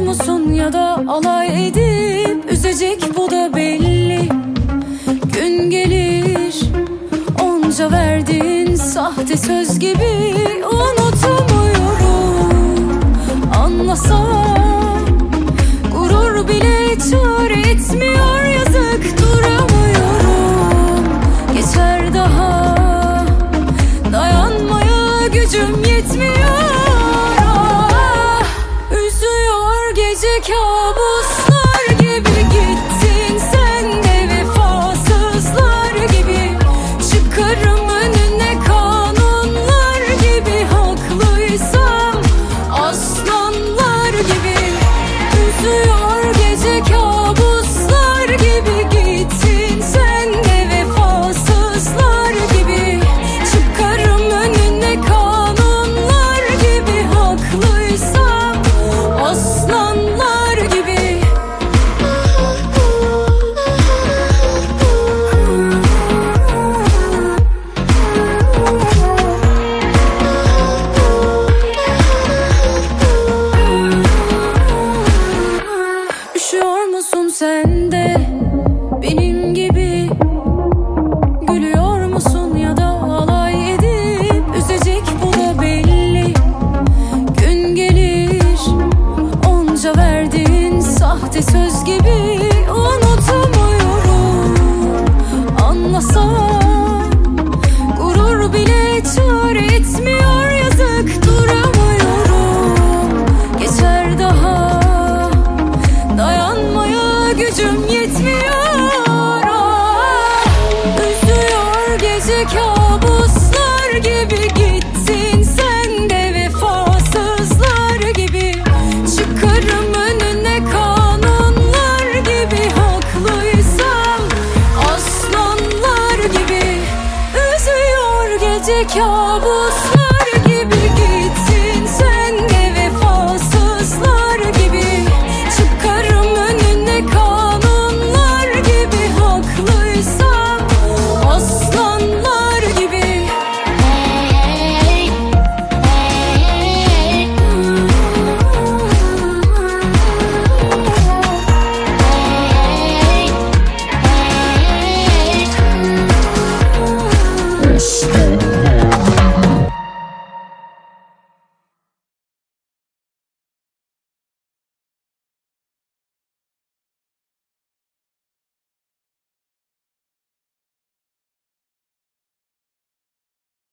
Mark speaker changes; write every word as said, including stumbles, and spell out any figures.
Speaker 1: musun ya da alay edip üzecek, bu da belli. Gün gelir onca verdiğin sahte söz gibi unutamıyorum. Anlasam gurur bile çare etmiyor, yazık duramıyorum. Geçer daha dayanmaya gücüm yetmiyor. Ah, üzüyor gece kabuslar gibi gittin sen de, vefasızlar gibi. Çıkarım önüne kanunlar gibi, haklıysam aslanlar gibi. Üzüyor gece kabuslar gibi gittin sen de, vefasızlar gibi. Çıkarım önüne kanunlar gibi, haklıysam aslanlar gibi. Üşüyor musun sen de benim gibi? Gülüyor musun ya da alay edip üzecek, bu da belli. Gün gelir onca verdiğin sahte söz gibi unutamıyorum. Anlasam gurur bile çare etmiyor, yazık duramıyorum. Geçer daha dayanmaya gücüm yetmiyor. Ah, üzüyor gece kabuslar gibi gittin sen de, vefasızlar gibi. Çıkarım önüne kanunlar gibi, haklıysam aslanlar gibi. Üzüyor gece kabus